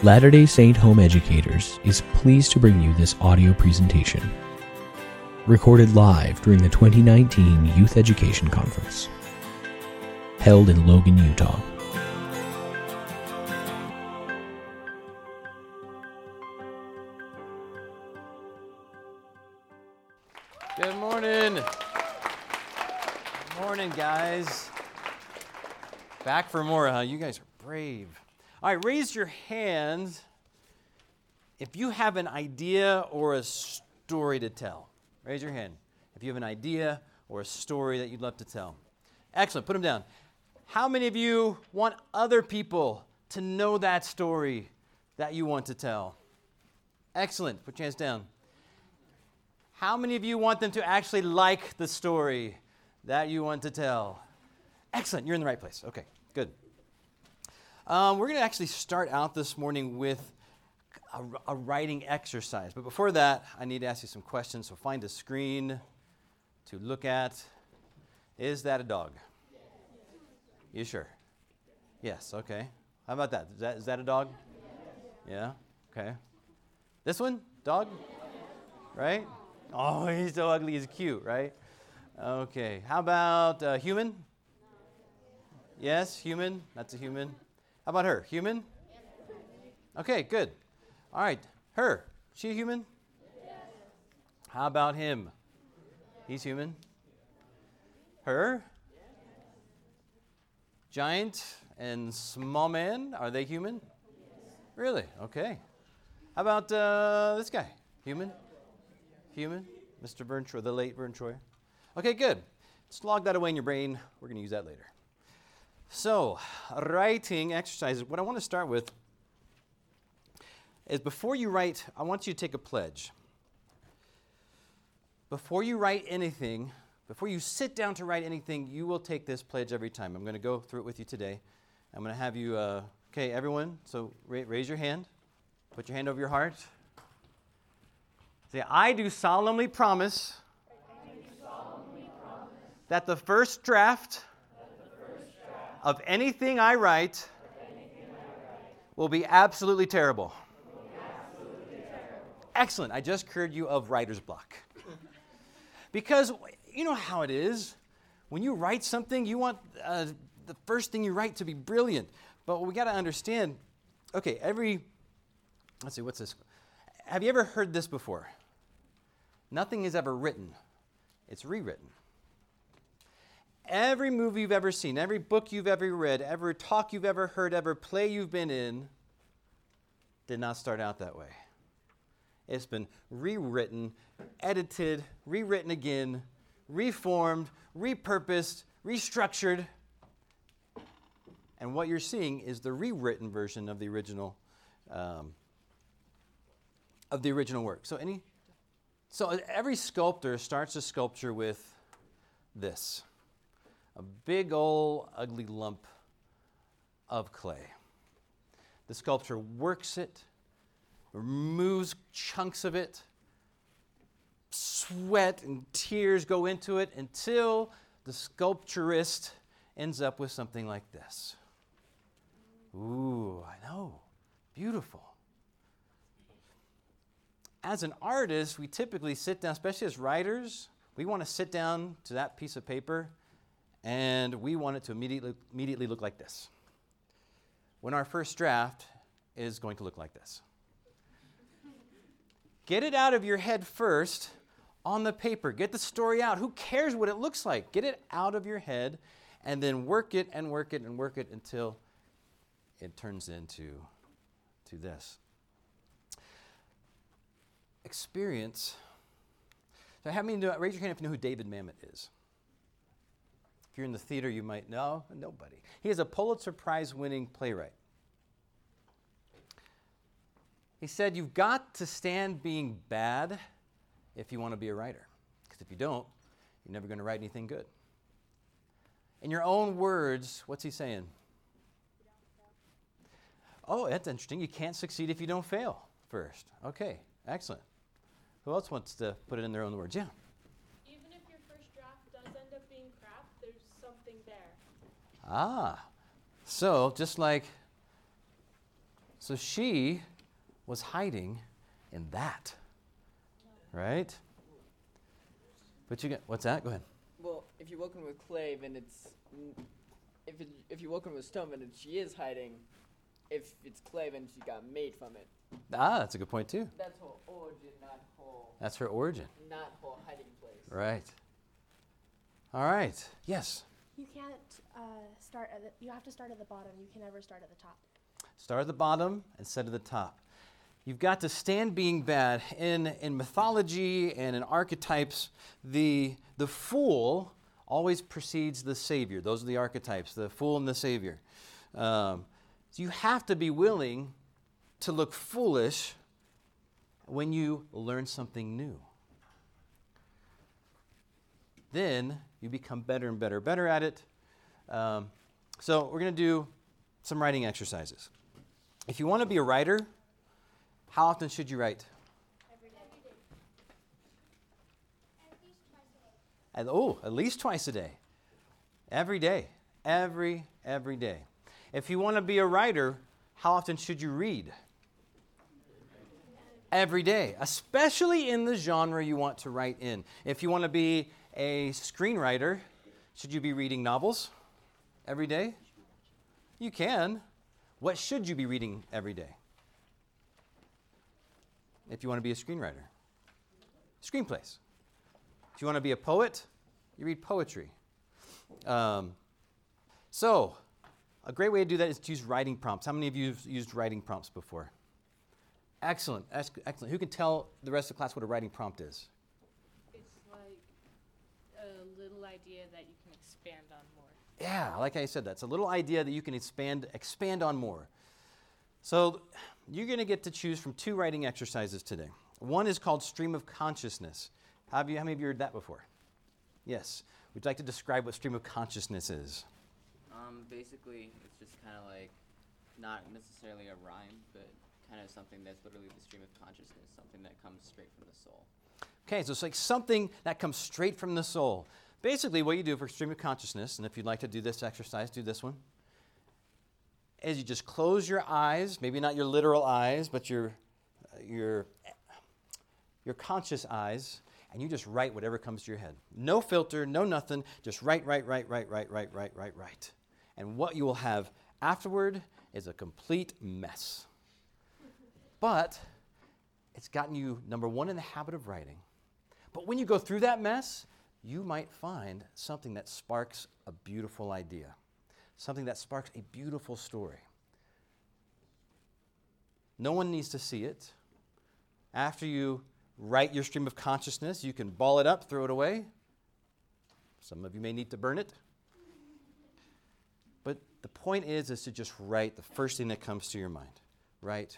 Latter-day Saint Home Educators is pleased to bring you this audio presentation, recorded live during the 2019 Youth Education Conference, held in Logan, Utah. Good morning. Good morning, guys. Back for more, huh? You guys are brave. All right, raise your hand if you have an idea or a story to tell. Raise your hand if you have an idea or a story that you'd love to tell. Excellent. Put them down. How many of you want other people to know that story that you want to tell? Excellent. Put your hands down. How many of you want them to actually like the story that you want to tell? Excellent. You're in the right place. Okay, good. We're going to actually start out this morning with a writing exercise. But before that, I need to ask you some questions. So find a screen to look at. Is that a dog? You sure? Yes, okay. How about that? Is that a dog? Yeah, okay. This one? Dog? Right? Oh, he's so ugly, he's cute, right? Okay. How about human? Yes, human. That's a human. How about her? Human? Okay, good. All right. Her. She a human? How about him? He's human. Her? Giant and small man, are they human? Really? Okay. How about this guy? Human? Human? Mr. Vern Troyer, the late Vern Troyer. Okay, good. Just log that away in your brain. We're going to use that later. So, writing exercises. What I want to start with is before you write, I want you to take a pledge. Before you write anything, before you sit down to write anything, you will take this pledge every time. I'm going to go through it with you today. I'm going to have you, okay, everyone, so raise your hand. Put your hand over your heart. Say, I do solemnly promise that the first draft of anything I write will be absolutely terrible. Excellent. I just cured you of writer's block. Because you know how it is. When you write something, you want the first thing you write to be brilliant. But we got to understand, okay, let's see, what's this? Have you ever heard this before? Nothing is ever written. It's rewritten. Every movie you've ever seen, every book you've ever read, every talk you've ever heard, every play you've been in did not start out that way. It's been rewritten, edited, rewritten again, reformed, repurposed, restructured. And what you're seeing is the rewritten version of the original work. So every sculptor starts a sculpture with this. A big old ugly lump of clay. The sculptor works it, removes chunks of it, sweat and tears go into it until the sculpturist ends up with something like this. Ooh, I know, beautiful. As an artist, we typically sit down, especially as writers, we want to sit down to that piece of paper and we want it to immediately look like this. When our first draft is going to look like this. Get it out of your head first on the paper. Get the story out. Who cares what it looks like? Get it out of your head and then work it and work it and work it until it turns into this. Experience. So raise your hand if you know who David Mamet is. If you're in the theater, you might know. Nobody. He is a Pulitzer Prize-winning playwright. He said, you've got to stand being bad if you want to be a writer. Because if you don't, you're never going to write anything good. In your own words, what's he saying? Oh, that's interesting. You can't succeed if you don't fail first. Okay, excellent. Who else wants to put it in their own words? Yeah. Even if your first draft does end up being crap, there's something there. Ah, so just like So she was hiding in that, right? But you get, what's that? Go ahead. Well, if you woken with clay, then it's if you woken with stone, then she is hiding. If it's clay, then she got made from it. Ah, that's a good point too. That's whole origin, not whole. That's her origin. Not whole hiding place. Right. All right. Yes. You can't start at you have to start at the bottom. You can never start at the top. Start at the bottom instead of the top. You've got to stand being bad. In mythology and in archetypes, the fool always precedes the savior. Those are the archetypes, the fool and the savior. So you have to be willing to look foolish when you learn something new. Then you become better and better at it. So we're going to do some writing exercises. If you want to be a writer, how often should you write? Every day. At least twice a day. At least twice a day. Every day. Every day. If you want to be a writer, how often should you read? Every day, especially in the genre you want to write in. If you want to be a screenwriter, should you be reading novels every day? You can. What should you be reading every day? If you want to be a screenwriter. Screenplays. If you want to be a poet, you read poetry. So, a great way to do that is to use writing prompts. How many of you have used writing prompts before? Excellent. Excellent. Who can tell the rest of the class what a writing prompt is? It's like a little idea that you can expand on more. Yeah, like I said, that's a little idea that you can expand on more. So you're going to get to choose from two writing exercises today. One is called Stream of Consciousness. How many of you heard that before? Yes. Would you like to describe what stream of consciousness is? Basically, it's just kind of like not necessarily a rhyme, but kind of something that's literally the stream of consciousness, something that comes straight from the soul. Okay, so it's like something that comes straight from the soul. Basically, what you do for stream of consciousness, and if you'd like to do this exercise, do this one, is you just close your eyes, maybe not your literal eyes, but your conscious eyes, and you just write whatever comes to your head. No filter, no nothing, just write. And what you will have afterward is a complete mess. But it's gotten you, number one, in the habit of writing. But when you go through that mess, you might find something that sparks a beautiful idea, something that sparks a beautiful story. No one needs to see it. After you write your stream of consciousness, you can ball it up, throw it away. Some of you may need to burn it. But the point is to just write the first thing that comes to your mind. Write.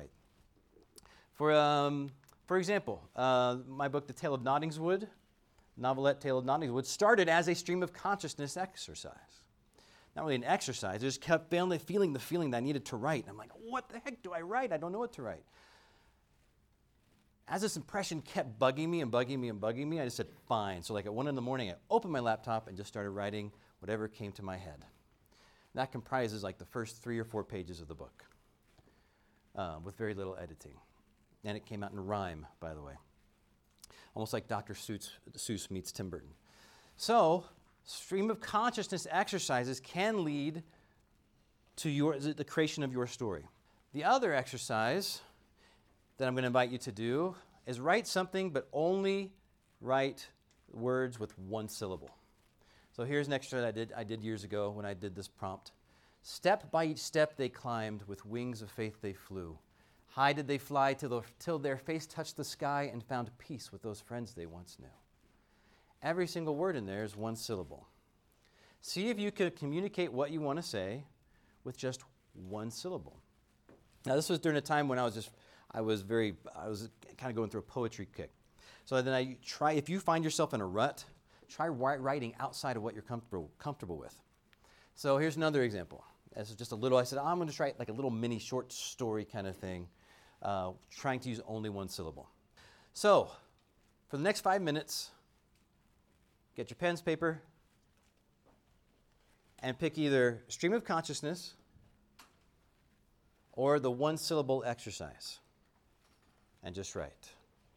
For example, my book, The Tale of Nottingswood, novelette Tale of Nottingswood, started as a stream of consciousness exercise. Not really an exercise, I just kept feeling the feeling that I needed to write. And I'm like, what the heck do I write? I don't know what to write. As this impression kept bugging me, I just said, fine. So like at 1 a.m, I opened my laptop and just started writing whatever came to my head. That comprises like the first 3 or 4 pages of the book with very little editing. And it came out in rhyme, by the way. Almost like Dr. Seuss meets Tim Burton. So, stream of consciousness exercises can lead to the creation of your story. The other exercise that I'm going to invite you to do is write something, but only write words with one syllable. So here's an extra that I did years ago when I did this prompt. Step by each step they climbed, with wings of faith they flew. High did they fly till their face touched the sky and found peace with those friends they once knew. Every single word in there is one syllable. See if you can communicate what you want to say with just one syllable. Now this was during a time when I was kind of going through a poetry kick. So then if you find yourself in a rut, try writing outside of what you're comfortable with. So here's another example. This is just a little, I said, I'm going to write like a little mini short story kind of thing, trying to use only one syllable. So for the next 5 minutes, get your pens, paper, and pick either stream of consciousness or the one-syllable exercise. And just write.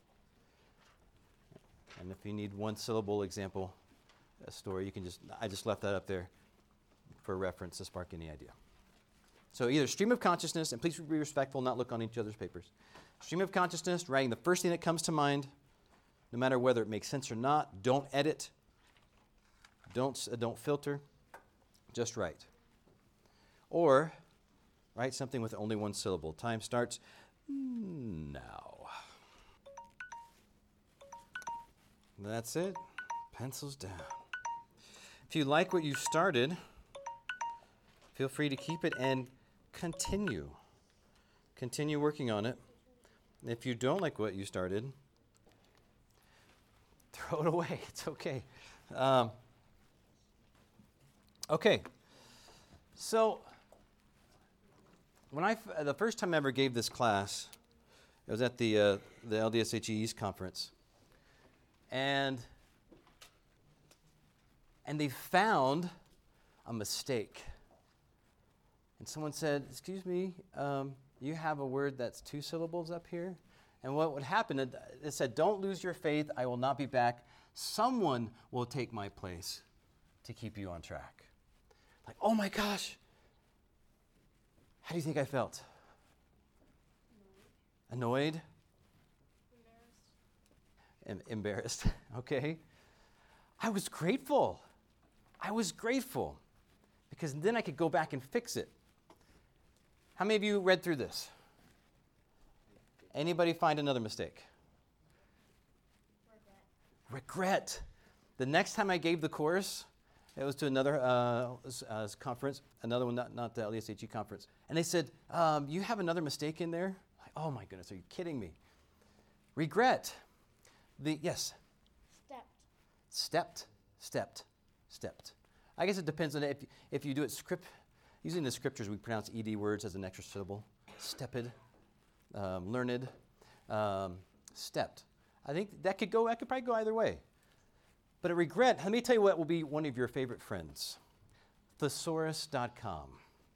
And if you need one-syllable example, a story, I just left that up there for reference to spark any idea. So either stream of consciousness, and please be respectful, not look on each other's papers. Stream of consciousness, writing the first thing that comes to mind, no matter whether it makes sense or not. Don't edit. Don't filter. Just write. Or write something with only one syllable. Time starts now. That's it. Pencils down. If you like what you started, feel free to keep it and continue. Continue working on it. If you don't like what you started, throw it away. It's okay. Okay. So, when the first time I ever gave this class, it was at the LDSHE East Conference. And they found a mistake. And someone said, "Excuse me, you have a word that's 2 syllables up here?" And what would happen, it said, "Don't lose your faith, I will not be back. Someone will take my place to keep you on track." Like, oh my gosh. How do you think I felt? Annoyed? Embarrassed. Okay. I was grateful. Because then I could go back and fix it. How many of you read through this? Anybody find another mistake? Regret. The next time I gave the course, it was to another conference, another one, not the LDSHE conference. And they said, "You have another mistake in there?" Like, oh my goodness, are you kidding me? Regret. Yes? Stepped. I guess it depends on if you do it using the scriptures, we pronounce ED words as an extra syllable. Stepped, learned, stepped. I think that could probably go either way. But a regret, let me tell you what will be one of your favorite friends. Thesaurus.com.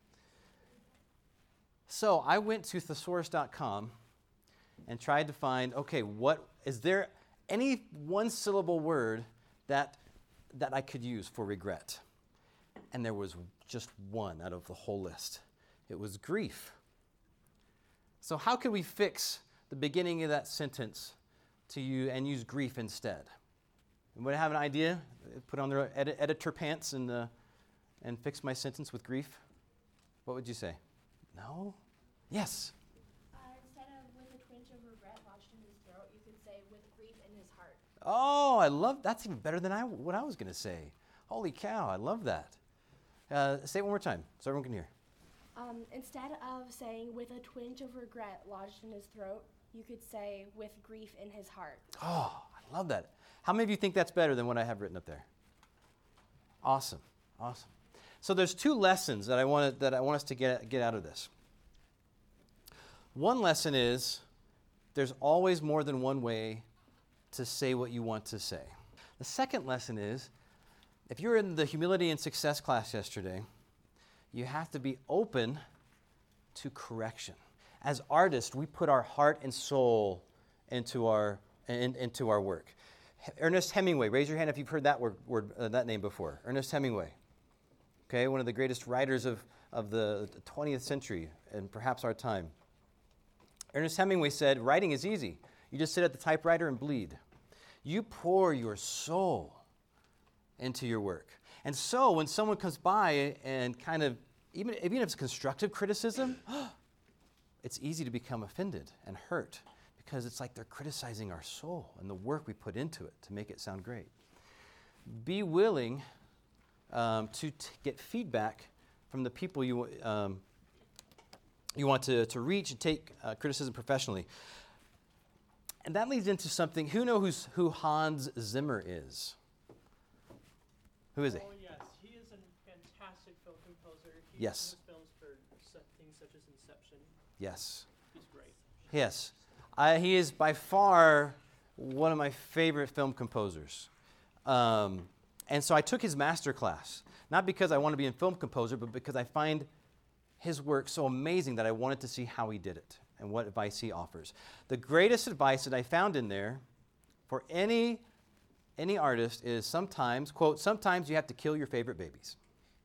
So I went to thesaurus.com and tried to find, okay, is there any one-syllable word that I could use for regret? And there was just one out of the whole list. It was grief. So how could we fix the beginning of that sentence and use grief instead? Anybody have an idea? Put on their editor pants and fix my sentence with grief? What would you say? No? Yes? Instead of with a twinge of regret lodged in his throat, you could say with grief in his heart. Oh, I love that's even better than what I was going to say. Holy cow, I love that. Say it one more time so everyone can hear. Instead of saying with a twinge of regret lodged in his throat, you could say with grief in his heart. Oh, I love that. How many of you think that's better than what I have written up there? Awesome. So there's 2 lessons that I want us to get out of this. One lesson is there's always more than one way to say what you want to say. The second lesson is if you were in the humility and success class yesterday, you have to be open to correction. As artists, we put our heart and soul into our work. Ernest Hemingway, raise your hand if you've heard that that name before. Ernest Hemingway, okay, one of the greatest writers of the 20th century and perhaps our time. Ernest Hemingway said, "Writing is easy. You just sit at the typewriter and bleed. You pour your soul into your work." And so when someone comes by and kind of, even if it's constructive criticism, it's easy to become offended and hurt because it's like they're criticizing our soul and the work we put into it to make it sound great. Be willing to get feedback from the people you want to reach and take criticism professionally. And that leads into something. Who Hans Zimmer is? Who is he? Oh, yes. He is a fantastic film composer. He Yes. does films for things such as Inception. Yes. He's great. Yes. He is by far one of my favorite film composers. And so I took his master class, not because I want to be a film composer, but because I find his work so amazing that I wanted to see how he did it and what advice he offers. The greatest advice that I found in there for any artist is sometimes, quote, sometimes you have to kill your favorite babies.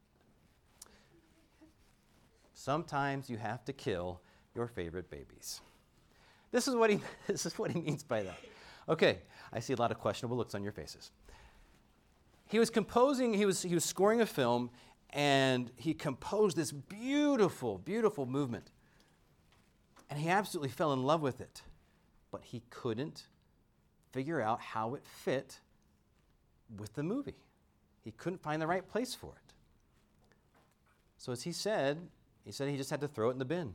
Sometimes you have to kill your favorite babies. This is what he means by that. Okay, I see a lot of questionable looks on your faces. He was scoring a film, and he composed this beautiful, beautiful movement. And he absolutely fell in love with it. But he couldn't figure out how it fit with the movie. He couldn't find the right place for it. So as he said he just had to throw it in the bin.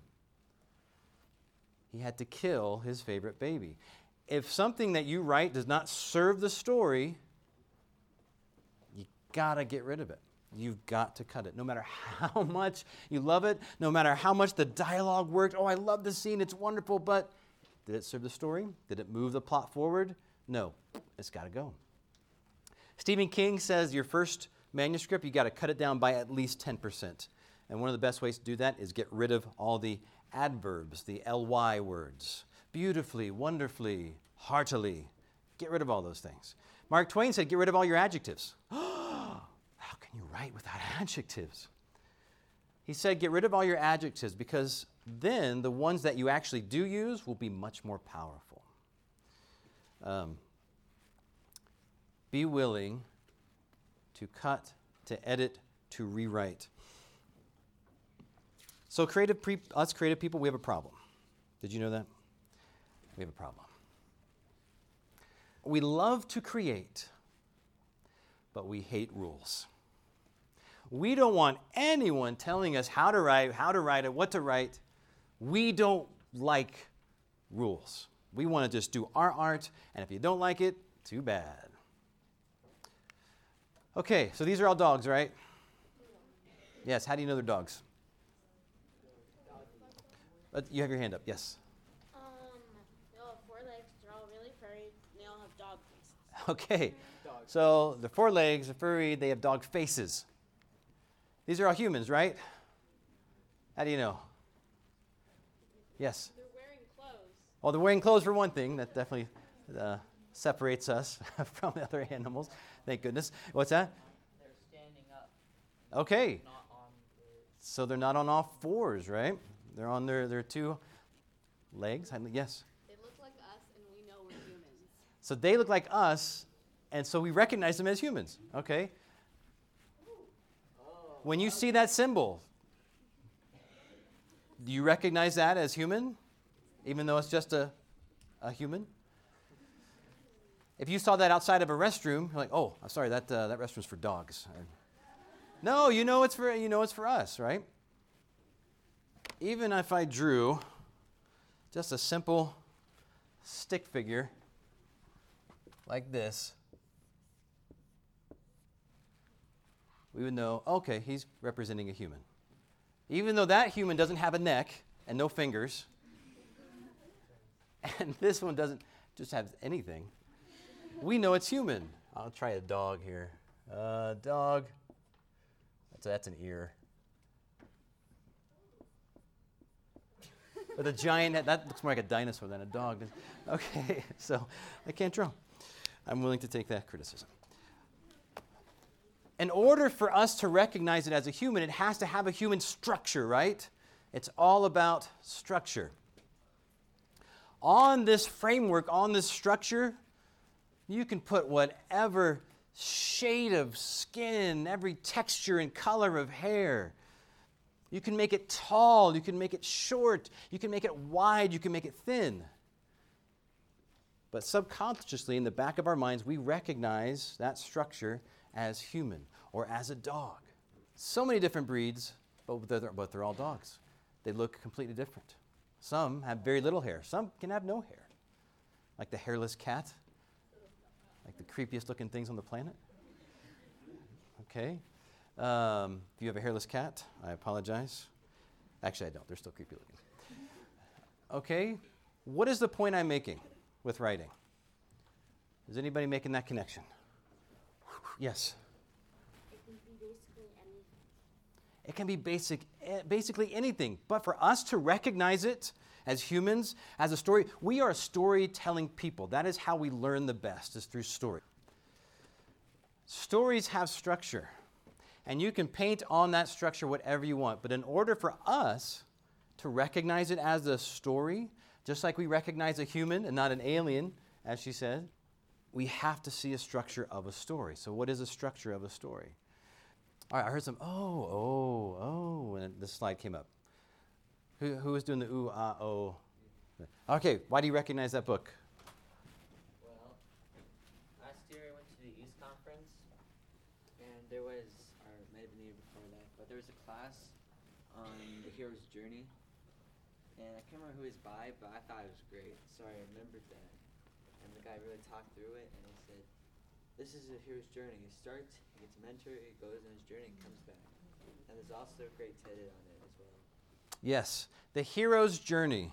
He had to kill his favorite baby. If something that you write does not serve the story, you gotta get rid of it. You've got to cut it. No matter how much you love it, no matter how much the dialogue worked, oh, I love this scene, it's wonderful, but did it serve the story? Did it move the plot forward? No, it's gotta go. Stephen King says your first manuscript, you gotta cut it down by at least 10%. And one of the best ways to do that is get rid of all the adverbs, the ly words. Beautifully, wonderfully, heartily. Get rid of all those things. Mark Twain said, get rid of all your adjectives. How can you write without adjectives? He said, get rid of all your adjectives because then the ones that you actually do use will be much more powerful. Be willing to cut, to edit, to rewrite. So us creative people, we have a problem. Did you know that? We have a problem. We love to create, but we hate rules. We don't want anyone telling us how to write it, what to write. We don't like rules. We want to just do our art, and if you don't like it, too bad. Okay, so these are all dogs, right? Yes, how do you know they're dogs? You have your hand up, yes. They all have 4 legs, they're all really furry, and they all have dog faces. Okay, so the 4 legs are furry, they have dog faces. These are all humans, right? How do you know? Yes? They're wearing clothes. Well, they're wearing clothes for one thing. That definitely separates us from the other animals. Thank goodness. What's that? They're standing up. Okay. Not on So they're not on all 4s, right? They're on their 2 legs. Yes? They look like us, and we know we're humans. So they look like us, and so we recognize them as humans. Okay. When you see that symbol, do you recognize that as human, even though it's just a human? If you saw that outside of a restroom, you're like, oh, I'm sorry, that restroom's for dogs. No, you know it's for us, right? Even if I drew just a simple stick figure like this, we would know, okay, he's representing a human. Even though that human doesn't have a neck and no fingers, and this one doesn't just have anything, we know it's human. I'll try a dog here. Dog. That's an ear. With a giant head. That looks more like a dinosaur than a dog. Okay, so I can't draw. I'm willing to take that criticism. In order for us to recognize it as a human, it has to have a human structure, right? It's all about structure. On this framework, on this structure, you can put whatever shade of skin, every texture and color of hair. You can make it tall, you can make it short, you can make it wide, you can make it thin. But subconsciously, in the back of our minds, we recognize that structure as human or as a dog. So many different breeds, but they're all dogs. They look completely different. Some have very little hair. Some can have no hair, like the hairless cat, like the creepiest looking things on the planet. Okay. If you have a hairless cat, I apologize. Actually, I don't. They're still creepy looking. Okay. What is the point I'm making with writing? Is anybody making that connection? Yes. It can be basically anything. It can be basically anything. But for us to recognize it as humans, as a story, we are a storytelling people. That is how we learn the best, is through story. Stories have structure, and you can paint on that structure whatever you want. But in order for us to recognize it as a story, just like we recognize a human and not an alien, as she said, we have to see a structure of a story. So what is a structure of a story? All right, I heard some, when this slide came up. Who was doing the ooh, ah, oh? Okay, why do you recognize that book? Well, last year I went to the East Conference, and there was, or it might have been the year before that, but there was a class on the hero's journey, and I can't remember who it was by, but I thought it was great, so I remembered that. And the guy really talked through it, and he said, this is a hero's journey. He starts, he gets a mentor, he goes on his journey, and comes back. And there's also a great TED on it as well. Yes, the hero's journey.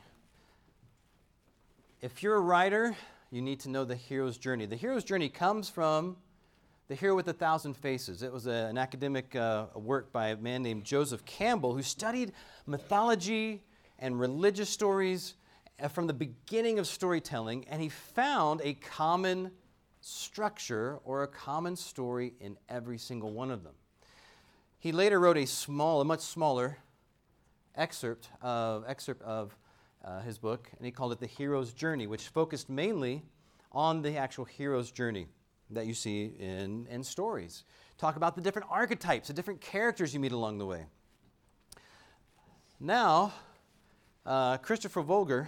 If you're a writer, you need to know the hero's journey. The hero's journey comes from The Hero with a Thousand Faces. It was an academic work by a man named Joseph Campbell, who studied mythology and religious stories from the beginning of storytelling, and he found a common structure or a common story in every single one of them. He later wrote a much smaller excerpt of his book, and he called it The Hero's Journey, which focused mainly on the actual hero's journey that you see in stories. Talk about the different archetypes, the different characters you meet along the way. Now, Christopher Vogler,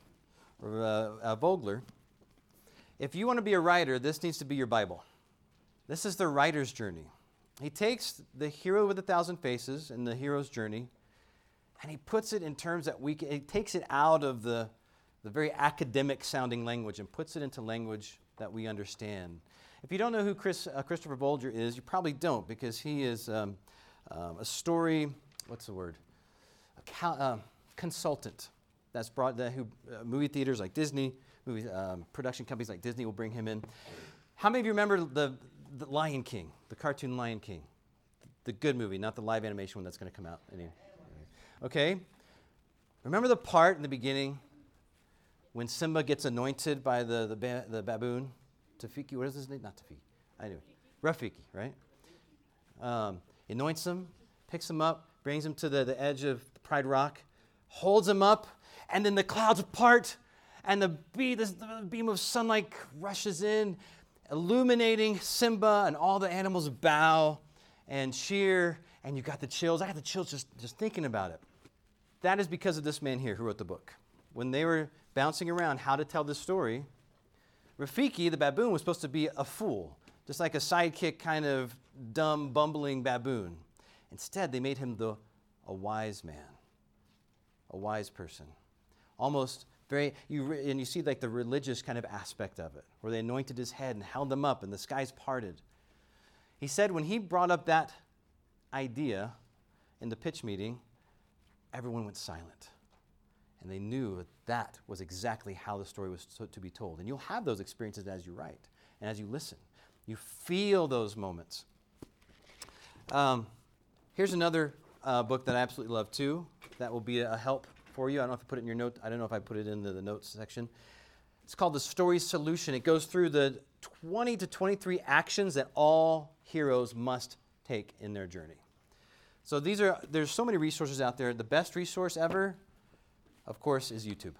if you want to be a writer, this needs to be your Bible. This is the writer's journey. He takes the hero with a thousand faces and the hero's journey, and he puts it in terms that he takes it out of the very academic sounding language and puts it into language that we understand. If you don't know who Christopher Vogler is, you probably don't, because he is a story, consultant. That's brought movie theaters like Disney, production companies like Disney will bring him in. How many of you remember the Lion King, the cartoon Lion King? The good movie, not the live animation one that's going to come out. Okay? Remember the part in the beginning when Simba gets anointed by the baboon? Tafiki, what is his name? Not Tafiki. Anyway, Rafiki, right? Anoints him, picks him up, brings him to the edge of Pride Rock, holds him up, and then the clouds part, and the beam of sunlight rushes in, illuminating Simba, and all the animals bow and cheer, and you got the chills. I got the chills just thinking about it. That is because of this man here who wrote the book. When they were bouncing around how to tell this story, Rafiki, the baboon, was supposed to be a fool, just like a sidekick kind of dumb, bumbling baboon. Instead, they made him a wise man, a wise person. Almost very, and you see like the religious kind of aspect of it, where they anointed his head and held him up and the skies parted. He said when he brought up that idea in the pitch meeting, everyone went silent. And they knew that was exactly how the story was to be told. And you'll have those experiences as you write and as you listen. You feel those moments. Here's another book that I absolutely love too. That will be a help for you. I don't know if I put it in your note. I don't know if I put it in the notes section. It's called The Story Solution. It goes through the 20 to 23 actions that all heroes must take in their journey. So there's so many resources out there. The best resource ever, of course, is YouTube.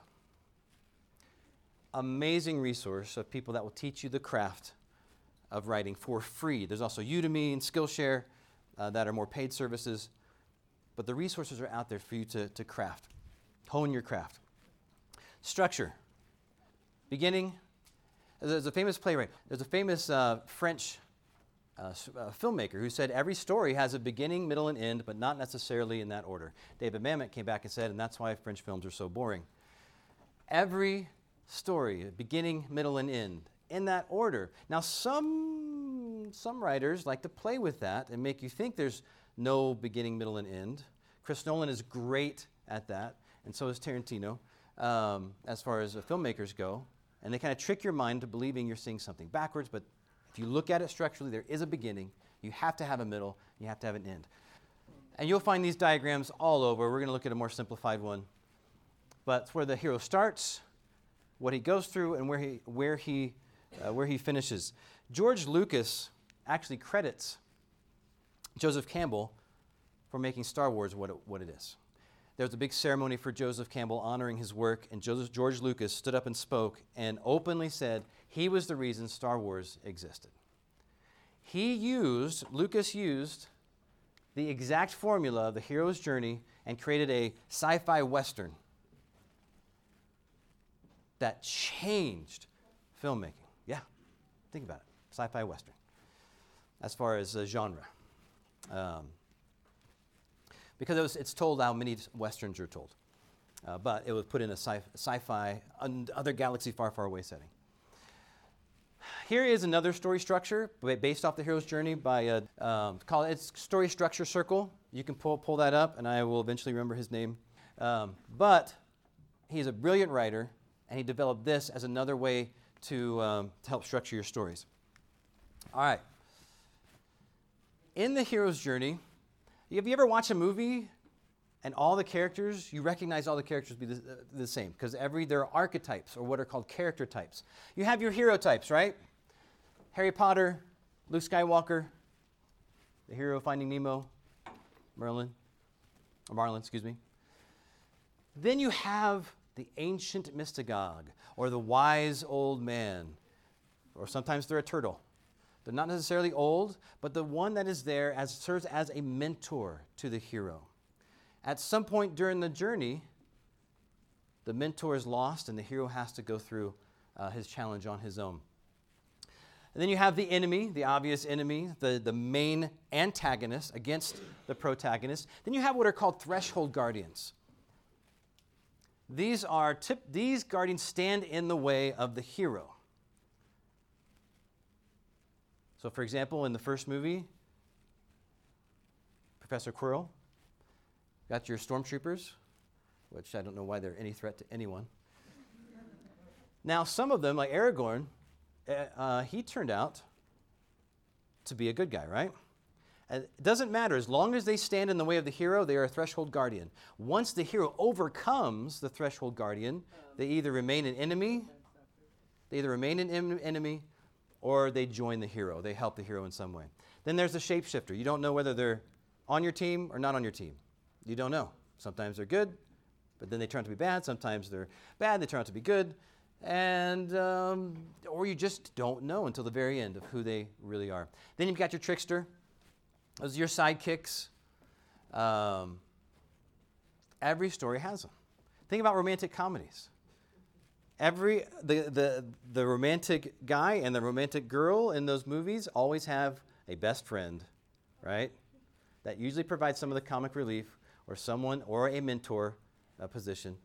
Amazing resource of people that will teach you the craft of writing for free. There's also Udemy and Skillshare that are more paid services. But the resources are out there for you to craft. Hone your craft. Structure. Beginning. There's a famous playwright. There's a famous French filmmaker who said every story has a beginning, middle, and end, but not necessarily in that order. David Mamet came back and said, and that's why French films are so boring. Every story, beginning, middle, and end, in that order. Now, some writers like to play with that and make you think there's no beginning, middle, and end. Chris Nolan is great at that, and so is Tarantino, as far as filmmakers go. And they kind of trick your mind to believing you're seeing something backwards, but if you look at it structurally, there is a beginning, you have to have a middle, you have to have an end. And you'll find these diagrams all over. We're going to look at a more simplified one. But it's where the hero starts, what he goes through, and where he finishes. George Lucas actually credits Joseph Campbell for making Star Wars what it is. There was a big ceremony for Joseph Campbell honoring his work, and George Lucas stood up and spoke and openly said he was the reason Star Wars existed. Lucas used the exact formula of the hero's journey and created a sci-fi western that changed filmmaking. Yeah, think about it. Sci-fi western as far as genre. Because it's told how many westerns are told. But it was put in a sci-fi, other galaxy far, far away setting. Here is another story structure based off the hero's journey by it's Story Structure Circle. You can pull that up, and I will eventually remember his name. But he's a brilliant writer, and he developed this as another way to help structure your stories. All right. In the hero's journey, have you ever watched a movie and all the characters, you recognize all the characters be the same because there are archetypes or what are called character types. You have your hero types, right? Harry Potter, Luke Skywalker, the hero of Finding Nemo, Marlin, excuse me. Then you have the ancient mystagogue or the wise old man, or sometimes they're a turtle. They're not necessarily old, but the one that is there serves as a mentor to the hero. At some point during the journey, the mentor is lost and the hero has to go through his challenge on his own. And then you have the enemy, the obvious enemy, the main antagonist against the protagonist. Then you have what are called threshold guardians. These guardians stand in the way of the hero. So, for example, in the first movie, Professor Quirrell, got your stormtroopers, which I don't know why they're any threat to anyone. Now, some of them, like Aragorn, he turned out to be a good guy, right? And it doesn't matter. As long as they stand in the way of the hero, they are a threshold guardian. Once the hero overcomes the threshold guardian, they either remain an enemy, or they join the hero. They help the hero in some way. Then there's the shapeshifter. You don't know whether they're on your team or not on your team. You don't know. Sometimes they're good, but then they turn out to be bad. Sometimes they're bad, they turn out to be good. And, or you just don't know until the very end of who they really are. Then you've got your trickster. Those are your sidekicks. Every story has them. Think about romantic comedies. The romantic guy and the romantic girl in those movies always have a best friend, right? That usually provides some of the comic relief or someone or a mentor position.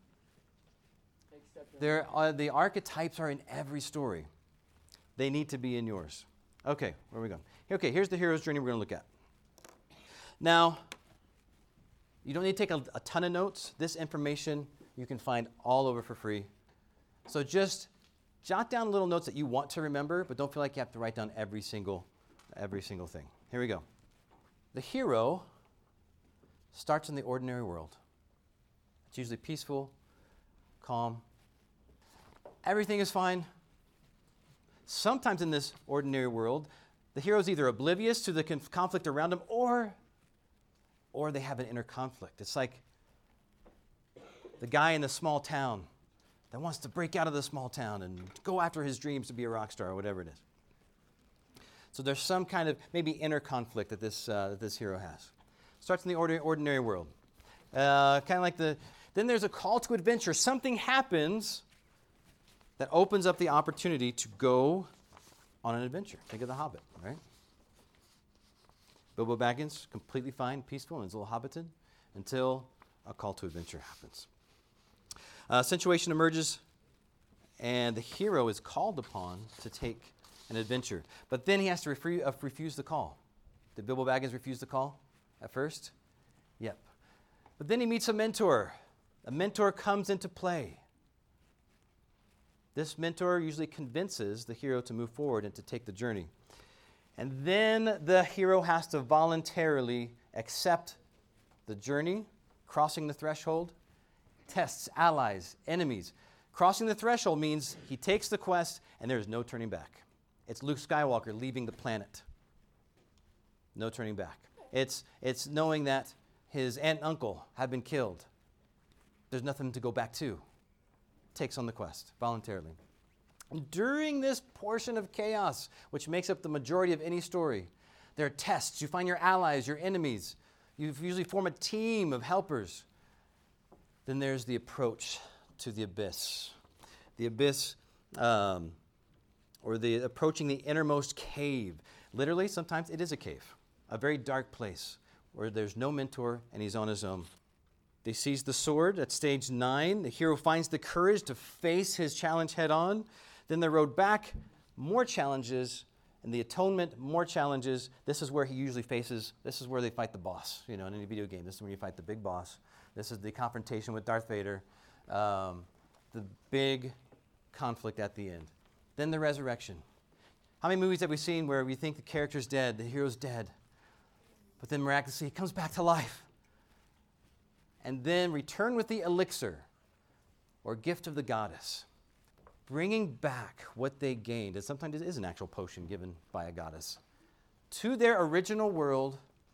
The archetypes are in every story. They need to be in yours. Okay, where are we going? Okay, here's the hero's journey we're going to look at. Now, you don't need to take a ton of notes. This information you can find all over for free. So just jot down little notes that you want to remember, but don't feel like you have to write down every single thing. Here we go. The hero starts in the ordinary world. It's usually peaceful, calm. Everything is fine. Sometimes in this ordinary world, the hero is either oblivious to the conflict around him or they have an inner conflict. It's like the guy in the small town that wants to break out of the small town and go after his dreams to be a rock star or whatever it is. So there's some kind of maybe inner conflict that this hero has. Starts in the ordinary world. Kind of like then there's a call to adventure. Something happens that opens up the opportunity to go on an adventure. Think of The Hobbit, right? Bilbo Baggins, completely fine, peaceful in his little hobbiton until a call to adventure happens. A situation emerges, and the hero is called upon to take an adventure. But then he has to refuse the call. Did Bilbo Baggins refuse the call at first? Yep. But then he meets a mentor. A mentor comes into play. This mentor usually convinces the hero to move forward and to take the journey. And then the hero has to voluntarily accept the journey, crossing the threshold, tests, allies, enemies. Crossing the threshold means he takes the quest and there's no turning back. It's Luke Skywalker leaving the planet. No turning back. It's knowing that his aunt and uncle have been killed. There's nothing to go back to. Takes on the quest voluntarily. During this portion of chaos, which makes up the majority of any story, there are tests. You find your allies, your enemies. You usually form a team of helpers. Then there's the approach to the abyss. The abyss, or the approaching the innermost cave. Literally, sometimes it is a cave, a very dark place where there's no mentor and he's on his own. They seize the sword at stage 9. The hero finds the courage to face his challenge head on. Then the road back, more challenges, and the atonement, more challenges. This is where he usually faces, this is where they fight the boss, in any video game. This is when you fight the big boss. This is the confrontation with Darth Vader, the big conflict at the end. Then the resurrection. How many movies have we seen where we think the character's dead, the hero's dead, but then miraculously he comes back to life? And then return with the elixir, or gift of the goddess, bringing back what they gained, and sometimes it is an actual potion given by a goddess, to their original world,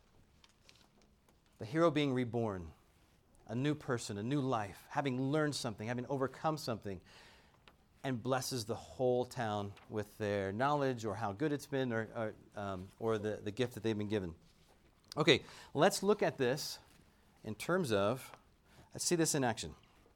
the hero being reborn, a new person, a new life, having learned something, having overcome something, and blesses the whole town with their knowledge or how good it's been or the gift that they've been given. Okay, let's look at this in terms of, let's see this in action.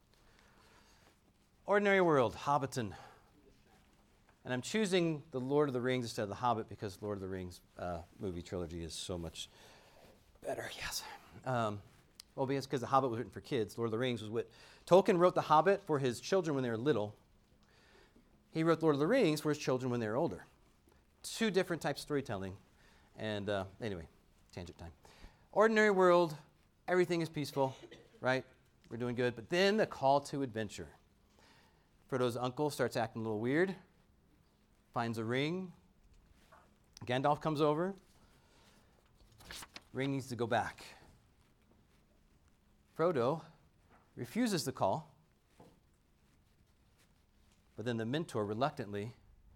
Ordinary world, Hobbiton. And I'm choosing the Lord of the Rings instead of the Hobbit because Lord of the Rings movie trilogy is so much better, yes. Well, because the Hobbit was written for kids. Lord of the Rings was what Tolkien wrote the Hobbit for his children when they were little. He wrote Lord of the Rings for his children when they were older. Two different types of storytelling. And anyway, tangent time. Ordinary world, everything is peaceful, right? We're doing good. But then the call to adventure. Frodo's uncle starts acting a little weird, finds a ring. Gandalf comes over. Ring needs to go back. Frodo refuses the call, but then the mentor reluctantly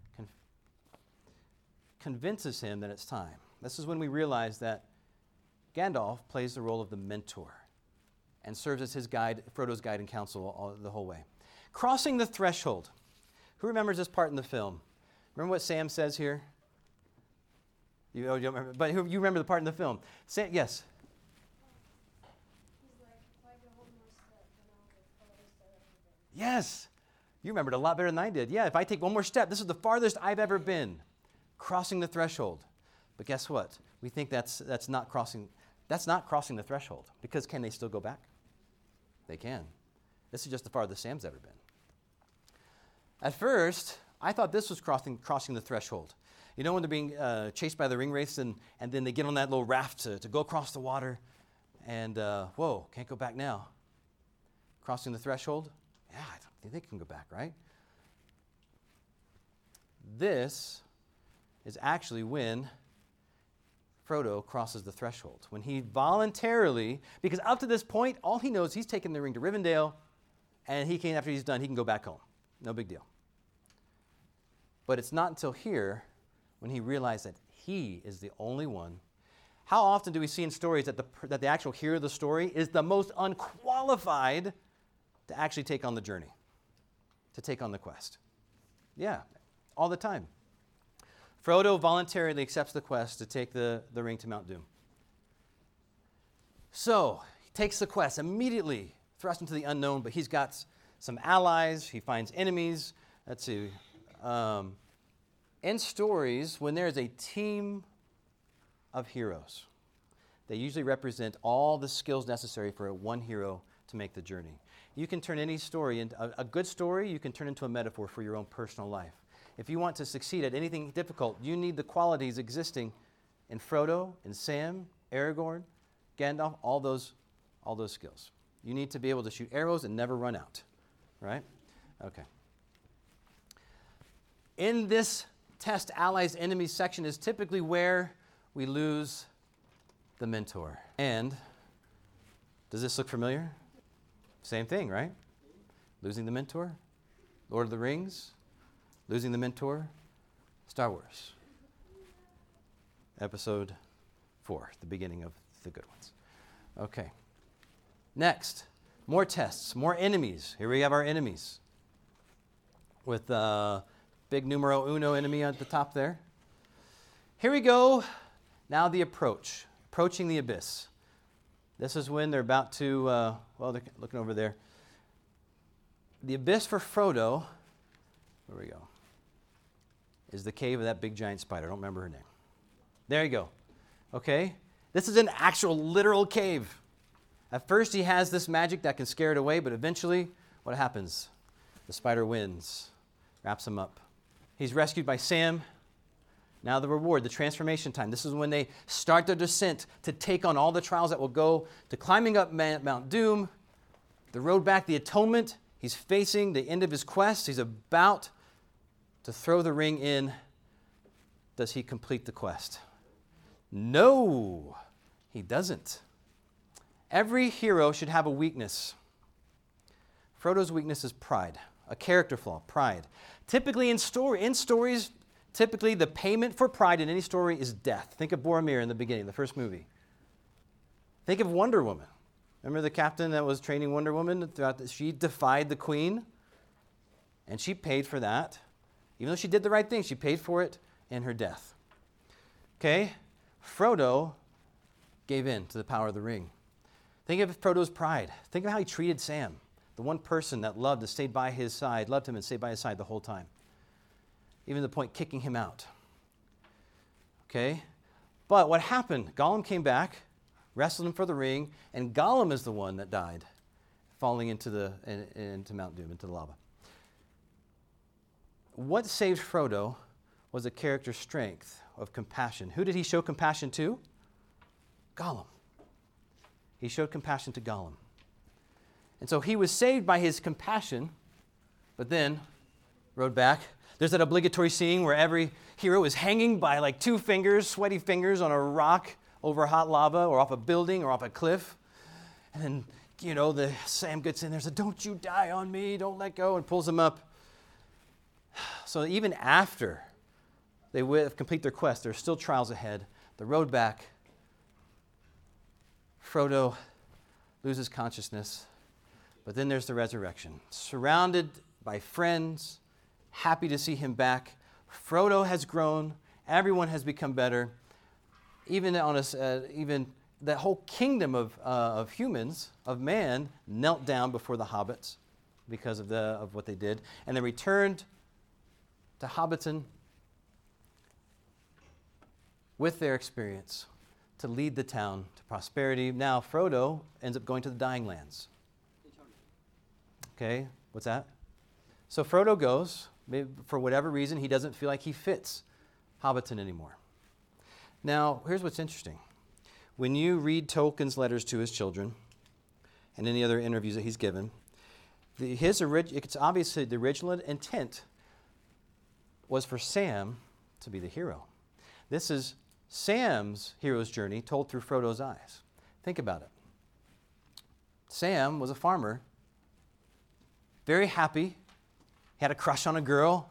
convinces him that it's time. This is when we realize that Gandalf plays the role of the mentor and serves as his guide, Frodo's guide and counsel the whole way. Crossing the threshold. Who remembers this part in the film? Remember what Sam says here? You don't remember, but you remember the part in the film. Sam, yes? Yes. You remembered a lot better than I did. Yeah, if I take one more step, this is the farthest I've ever been. Crossing the threshold. But guess what? We think that's not crossing the threshold. Because can they still go back? They can. This is just the farthest Sam's ever been. At first, I thought this was crossing the threshold. You know when they're being chased by the ring wraiths and then they get on that little raft to go across the water and, whoa, can't go back now. Crossing the threshold? Yeah, I don't think they can go back, right? This is actually when Frodo crosses the threshold. When he voluntarily, because up to this point, all he knows, he's taken the ring to Rivendell, and after he's done, he can go back home. No big deal. But it's not until here when he realized that he is the only one. How often do we see in stories that the actual hero of the story is the most unqualified to actually take on the journey, to take on the quest? Yeah, all the time. Frodo voluntarily accepts the quest to take the ring to Mount Doom. So, he takes the quest, immediately thrust into the unknown, but he's got some allies, he finds enemies. Let's see. In stories, when there is a team of heroes, they usually represent all the skills necessary for one hero to make the journey. You can turn any story into a good story, you can turn into a metaphor for your own personal life. If you want to succeed at anything difficult, you need the qualities existing in Frodo, in Sam, Aragorn, Gandalf, all those skills. You need to be able to shoot arrows and never run out, right? Okay. In this test allies enemies section is typically where we lose the mentor. And Does this look familiar? Same thing, right? Losing the mentor, Lord of the Rings, losing the mentor, Star Wars. Episode 4, the beginning of the good ones. Okay. Next, more tests, more enemies. Here we have our enemies with big numero uno enemy at the top there. Here we go. Now the approaching the abyss. This is when they're about to, they're looking over there. The abyss for Frodo, where we go, is the cave of that big giant spider. I don't remember her name. There you go. Okay? This is an actual literal cave. At first he has this magic that can scare it away, but eventually, what happens? The spider wins, wraps him up. He's rescued by Sam. Now the reward, the transformation time. This is when they start their descent to take on all the trials that will go to climbing up Mount Doom, the road back, the atonement. He's facing the end of his quest. He's about to throw the ring in. Does he complete the quest? No, he doesn't. Every hero should have a weakness. Frodo's weakness is pride, a character flaw, pride. Typically in stories, typically the payment for pride in any story is death. Think of Boromir in the beginning, the first movie. Think of Wonder Woman. Remember the captain that was training Wonder Woman? She defied the queen, and she paid for that. Even though she did the right thing, she paid for it in her death. Okay? Frodo gave in to the power of the ring. Think of Frodo's pride. Think of how he treated Sam, the one person that loved and stayed by his side, loved him and stayed by his side the whole time. Even to the point kicking him out. Okay? But what happened? Gollum came back, wrestled him for the ring, and Gollum is the one that died, falling into Mount Doom, into the lava. What saved Frodo was a character strength of compassion. Who did he show compassion to? Gollum. He showed compassion to Gollum. And so he was saved by his compassion, but then rode back. There's that obligatory scene where every hero is hanging by like 2 fingers, sweaty fingers on a rock over hot lava or off a building or off a cliff. And then, Sam gets in there and says, "Don't you die on me, don't let go," and pulls him up. So even after they complete their quest, there's still trials ahead. The road back, Frodo loses consciousness, but then there's the resurrection. Surrounded by friends, happy to see him back. Frodo has grown. Everyone has become better. Even the whole kingdom of humans, of man, knelt down before the hobbits because of what they did, and they returned to Hobbiton with their experience to lead the town to prosperity. Now Frodo ends up going to the Dying Lands. Okay, what's that? So Frodo goes. Maybe for whatever reason, he doesn't feel like he fits Hobbiton anymore. Now, here's what's interesting. When you read Tolkien's letters to his children and any other interviews that he's given, it's obviously the original intent was for Sam to be the hero. This is Sam's hero's journey told through Frodo's eyes. Think about it. Sam was a farmer, very happy. He had a crush on a girl.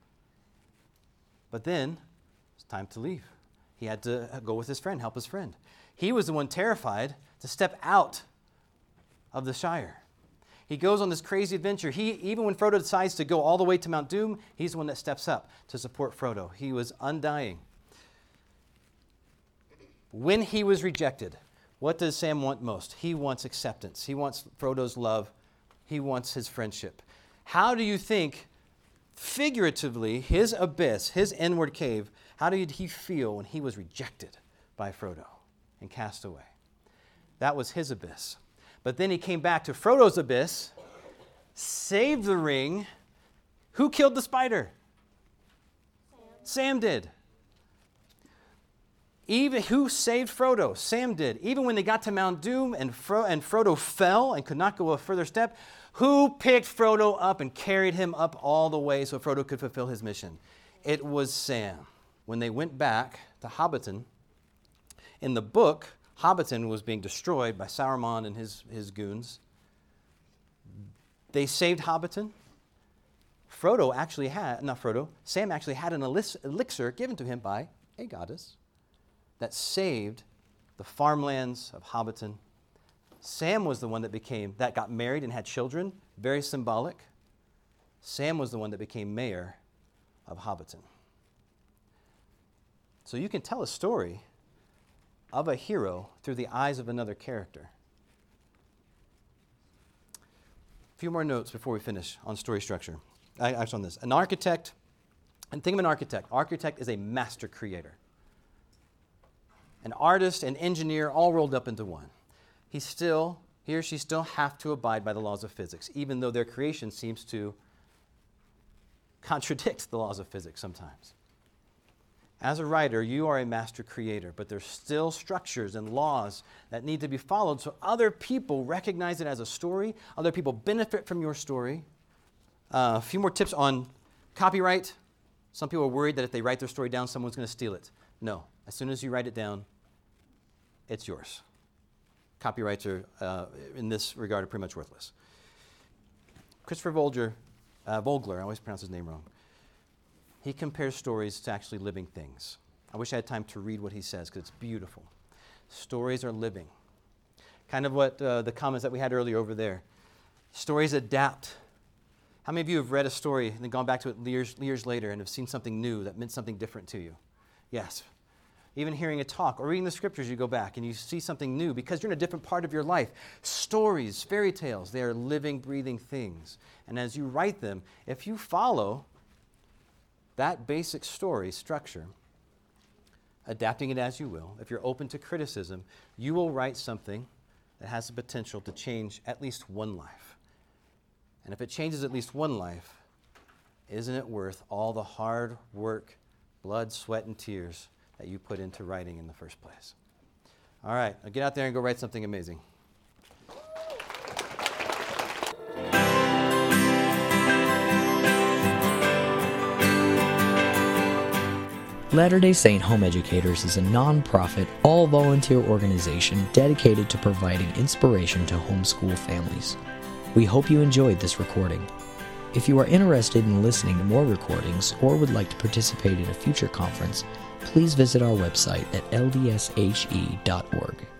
But then it's time to leave. He had to go with his friend, help his friend. He was the one terrified to step out of the Shire. He goes on this crazy adventure. Even when Frodo decides to go all the way to Mount Doom, he's the one that steps up to support Frodo. He was undying. When he was rejected, what does Sam want most? He wants acceptance. He wants Frodo's love. He wants his friendship. How do you think, figuratively, his abyss, his inward cave, how did he feel when he was rejected by Frodo and cast away? That was his abyss. But then he came back to Frodo's abyss, saved the ring. Who killed the spider? Sam did. Who saved Frodo? Sam did. Even when they got to Mount Doom and Frodo fell and could not go a further step, who picked Frodo up and carried him up all the way so Frodo could fulfill his mission? It was Sam. When they went back to Hobbiton, in the book, Hobbiton was being destroyed by Sauron and his goons. They saved Hobbiton. Sam actually had an elixir given to him by a goddess that saved the farmlands of Hobbiton. Sam was the one that got married and had children, very symbolic. Sam was the one that became mayor of Hobbiton. So you can tell a story of a hero through the eyes of another character. A few more notes before we finish on story structure. Actually on this. An architect, and think of an architect. Architect is a master creator. An artist and engineer all rolled up into one. He or she still have to abide by the laws of physics, even though their creation seems to contradict the laws of physics sometimes. As a writer, you are a master creator, but there's still structures and laws that need to be followed so other people recognize it as a story, other people benefit from your story. A few more tips on copyright. Some people are worried that if they write their story down, someone's going to steal it. No. As soon as you write it down, it's yours. Copyrights are, in this regard, are pretty much worthless. Christopher Vogler, I always pronounce his name wrong. He compares stories to actually living things. I wish I had time to read what he says because it's beautiful. Stories are living. Kind of what the comments that we had earlier over there. Stories adapt. How many of you have read a story and then gone back to it years later and have seen something new that meant something different to you? Yes. Even hearing a talk or reading the scriptures, you go back and you see something new because you're in a different part of your life. Stories, fairy tales, they are living, breathing things. And as you write them, if you follow that basic story structure, adapting it as you will, if you're open to criticism, you will write something that has the potential to change at least one life. And if it changes at least one life, isn't it worth all the hard work, blood, sweat, and tears that you put into writing in the first place? All right, now get out there and go write something amazing. Latter-day Saint Home Educators is a non-profit, all-volunteer organization dedicated to providing inspiration to homeschool families. We hope you enjoyed this recording. If you are interested in listening to more recordings or would like to participate in a future conference, please visit our website at ldshe.org.